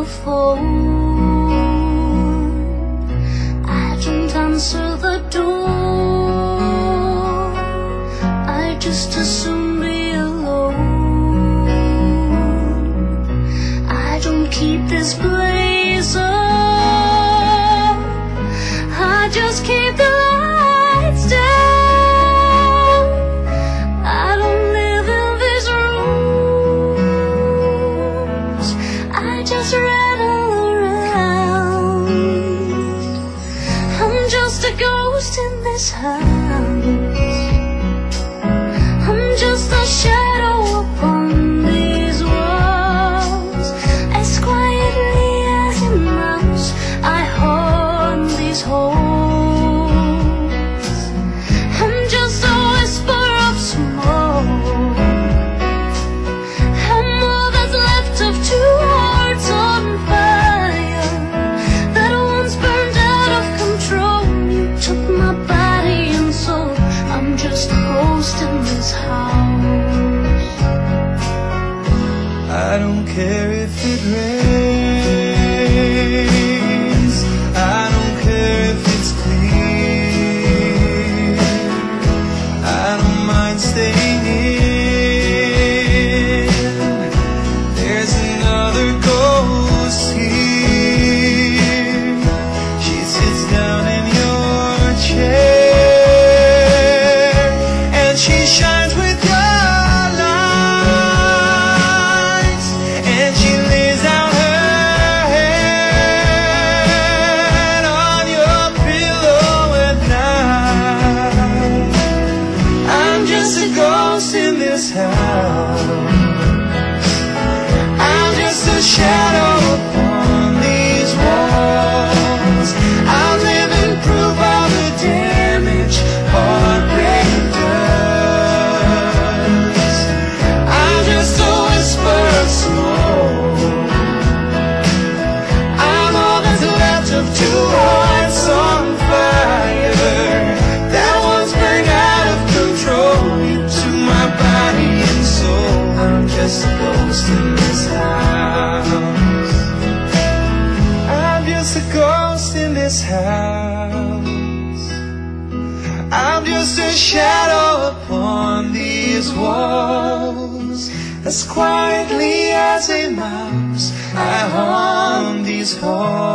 the phone. I don't answer the door. I just assume be alone. I don't keep this place up. I just keep the lights down. I don't live in these rooms. I just rattle around. I'm just a ghost in this house. I'm just a shadow upon these walls. As quietly as a mouse, I haunt these halls. I'm just a whisper of smoke. I'm all that's left of two hearts on fire that once burned out of control. You took my body and soul. I'm just a ghost in this house. I don't care if it rains, I don't care if it's clear, I don't mind staying in. There's another ghost here. She sits down in your chair and she shines with your lights, and she lays out her head on your pillow at night. I'm just a ghost in this house. I'm just a shadow upon these walls. I'm living proof of the damage heartbreak does. I'm just a whisper of smoke. I'm all that's left of two hearts on fire that once burned out of control. You took my body and soul. I'm just a ghost in this house. I'm just a ghost in this house. I'm just a shadow upon these walls. As quietly as a mouse, I haunt these halls.